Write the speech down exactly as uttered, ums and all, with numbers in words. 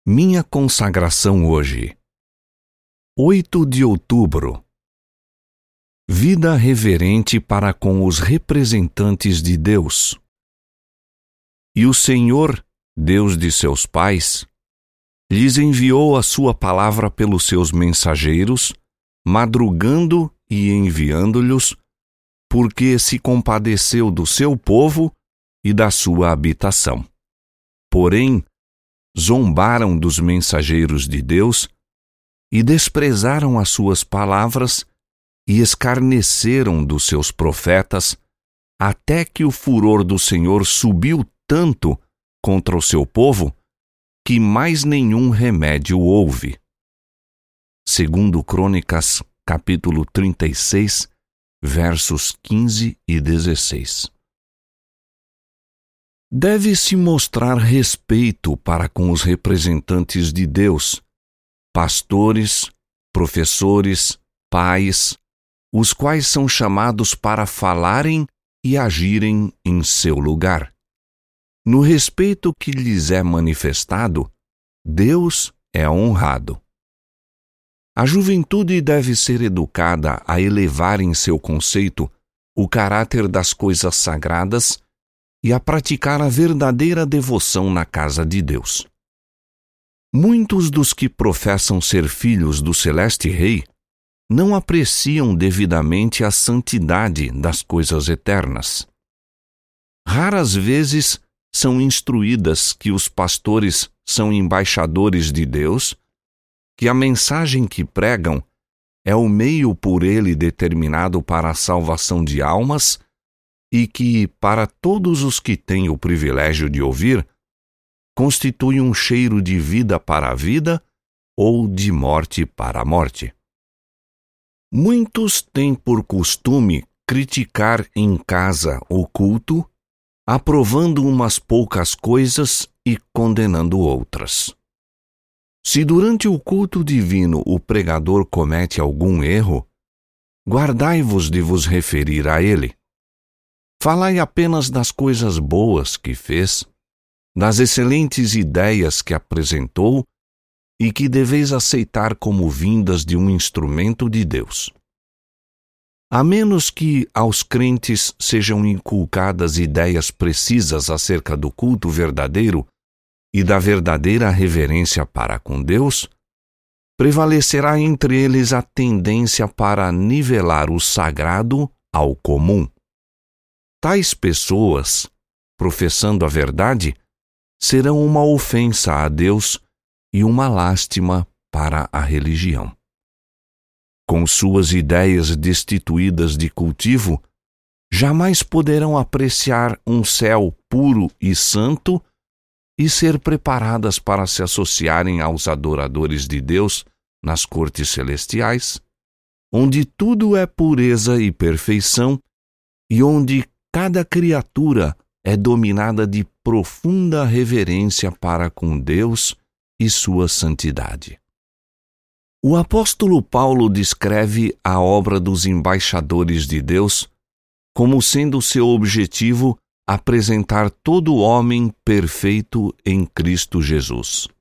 Minha consagração hoje. oito de outubro. Vida reverente para com os representantes de Deus. E o Senhor, Deus de seus pais, lhes enviou a sua palavra pelos seus mensageiros, madrugando e enviando-lhes, porque se compadeceu do seu povo e da sua habitação. Porém, zombaram dos mensageiros de Deus e desprezaram as suas palavras e escarneceram dos seus profetas, até que o furor do Senhor subiu tanto contra o seu povo que mais nenhum remédio houve. Segundo Crônicas, capítulo trinta e seis, versos quinze e dezesseis. Deve-se mostrar respeito para com os representantes de Deus, pastores, professores, pais, os quais são chamados para falarem e agirem em seu lugar. No respeito que lhes é manifestado, Deus é honrado. A juventude deve ser educada a elevar em seu conceito o caráter das coisas sagradas e a praticar a verdadeira devoção na casa de Deus. Muitos dos que professam ser filhos do Celeste Rei não apreciam devidamente a santidade das coisas eternas. Raras vezes são instruídas que os pastores são embaixadores de Deus, que a mensagem que pregam é o meio por ele determinado para a salvação de almas e que, para todos os que têm o privilégio de ouvir, constitui um cheiro de vida para a vida ou de morte para a morte. Muitos têm por costume criticar em casa o culto, aprovando umas poucas coisas e condenando outras. Se durante o culto divino o pregador comete algum erro, guardai-vos de vos referir a ele. Falai apenas das coisas boas que fez, das excelentes ideias que apresentou e que deveis aceitar como vindas de um instrumento de Deus. A menos que aos crentes sejam inculcadas ideias precisas acerca do culto verdadeiro e da verdadeira reverência para com Deus, prevalecerá entre eles a tendência para nivelar o sagrado ao comum. Tais pessoas, professando a verdade, serão uma ofensa a Deus e uma lástima para a religião. Com suas ideias destituídas de cultivo, jamais poderão apreciar um céu puro e santo e ser preparadas para se associarem aos adoradores de Deus nas cortes celestiais, onde tudo é pureza e perfeição e onde cada criatura é dominada de profunda reverência para com Deus e sua santidade. O apóstolo Paulo descreve a obra dos embaixadores de Deus como sendo seu objetivo apresentar todo homem perfeito em Cristo Jesus.